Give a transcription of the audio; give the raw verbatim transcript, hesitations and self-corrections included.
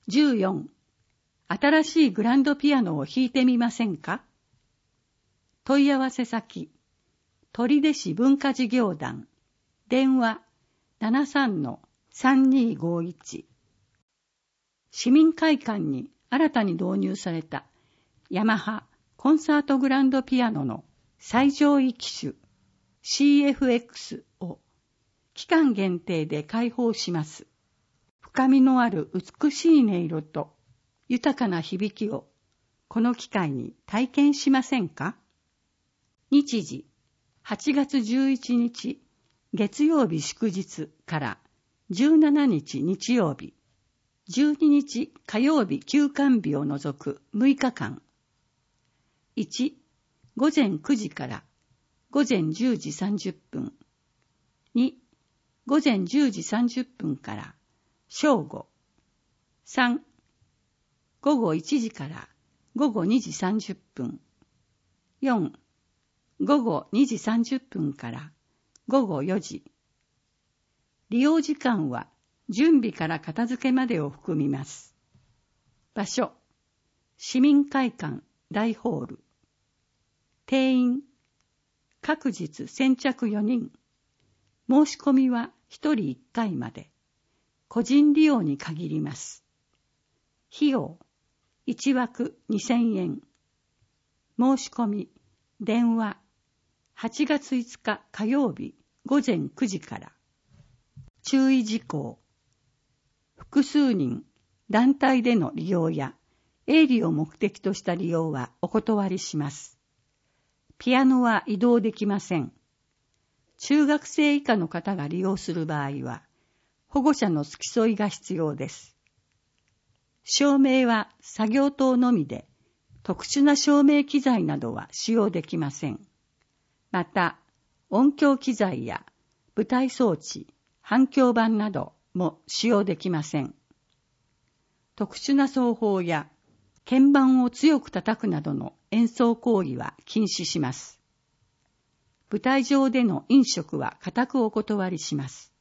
じゅうよん、新しいグランドピアノを弾いてみませんか？問い合わせ先、取手市文化事業団、電話 ななさんのさんにーごいち。市民会館に新たに導入されたヤマハコンサートグランドピアノの最上位機種 シーエフエックス を期間限定で開放します。深みのある美しい音色と豊かな響きをこの機会に体験しませんか？日時はちがつじゅういちにち月曜日祝日からじゅうしちにち日曜日、じゅうににち火曜日休館日を除くむいかかん。いち、午前くじから午前じゅうじさんじゅっぷん。に、午前じゅうじさんじゅっぷんから正午。さん、午後いちじから午後にじさんじゅっぷん。よん、午後にじさんじゅっぷんから午後よじ。利用時間は準備から片付けまでを含みます。場所、市民会館大ホール。定員、各日先着よにん。申し込みはひとりいっかいまで。個人利用に限ります。費用、いちわくにせんえん。申し込み、電話、はちがついつか火曜日午前くじから。注意事項。複数人、団体での利用や営利を目的とした利用はお断りします。ピアノは移動できません。中学生以下の方が利用する場合は、保護者の付き添いが必要です。照明は作業灯のみで、特殊な照明機材などは使用できません。また、音響機材や舞台装置、反響板なども使用できません。特殊な奏法や鍵盤を強く叩くなどの演奏行為は禁止します。舞台上での飲食は固くお断りします。